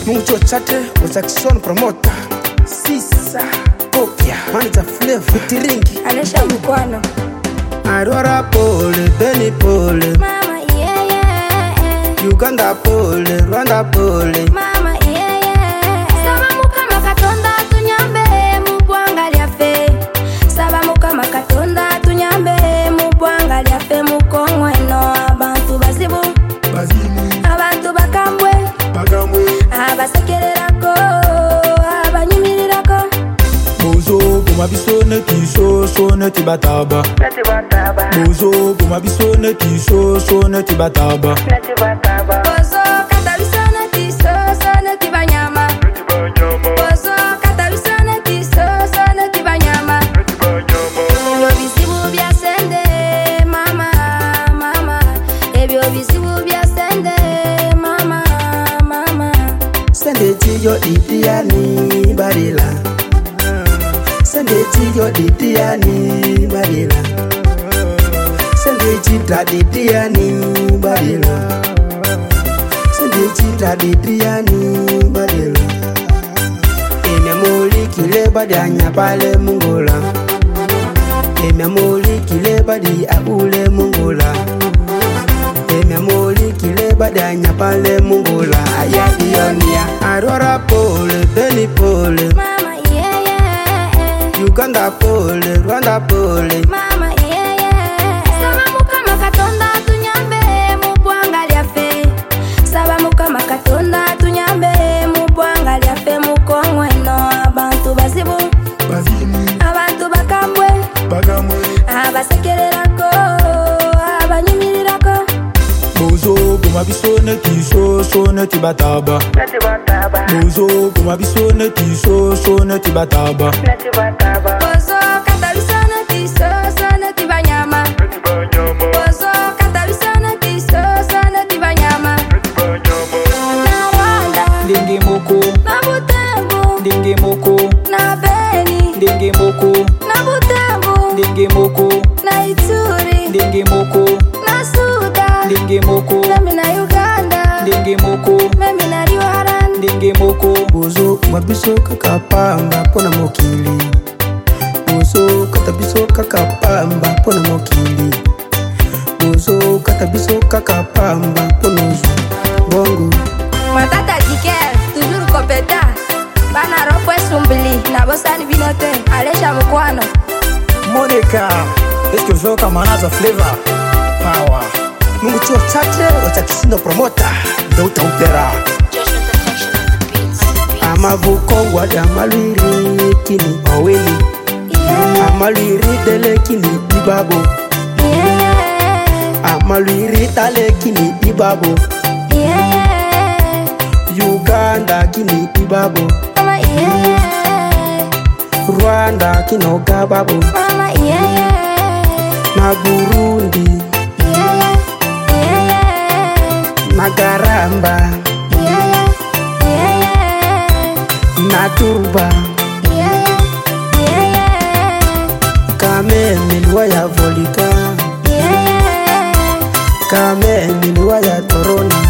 Mungu chate Jackson promoter Sisa Kopia Manager Flavor Fitiringi Alesha Mukwano Arora pole Beni pole Mama yeah yeah Uganda pole Rwanda pole Mama yeah yeah Saba muka makatonda tunyambe mubwanga lyafe Saba muka makatonda tunyambe mubwanga lyafe mukongweno abantu bazibu abantu bakambwe abasekererako abanyumirirako Bozo kumabiso netiso so neti bataba Bozo kumabiso netiso so neti bataba Bozo katabiso netiso so neti banyama Bozo katabiso netiso so neti banyama Ebyo bizibu byasende mama mama Ebyo bizibu byasende mama mama Sende tiyo idiani barila Sende tiyo idiani barila Sende chita idiani barila Sende chita idiani barila Eme muli kile badi anyapale mungola Eme muli kile badi abule mungola Eme muli kile badi anyapale mungola Ayadi yonia Arora pole, Beni pole Mama yeah yeah Uganda pole, Rwanda pole Mama yeah yeah Saba muka makatonda tunyambe mubwanga lyafe Saba muka makatonda tunyambe mubwanga lyafe mukongweno abantu bazibu abantu bakambwe abasekererako abanyumirirako Bozo kumabiso netiso so neti bataba Bozo kumabiso netiso so neti bataba Bozo katabiso netiso so neti banyama Bozo katabiso netiso so neti banyama Na Rwanda Ndenge moko na Butembo Ndenge moko na Beni Ndenge moko na Butembo Ndenge moko na Ituri Ndenge moko na Suda Ndenge moko memi na Uganda Ndenge moko memi na Rwanda Ndenge moko Bozo mabiso kakapamba pona mokili Bozo katabiso kakapamba pona mokili Bozo katabiso kakapamba pona bongo Matata Dikel toujours compétent Bana ropo sumbili na bosani binote Alesha Mukwano Monica est-ce que zo kamanaza Flavor Power Mungu chate Jackson promoter Dauta Upera Amavuko wada malwiri kini oweli Amalwiri dele kini ibabo Amalwiri tale kini ibabo Uganda kini ibabo Mama yeah Rwanda kino gababo Mama yeah Na Burundi Na Garamba Na Turba Kame milwa ya Volika Kame milwa ya Torona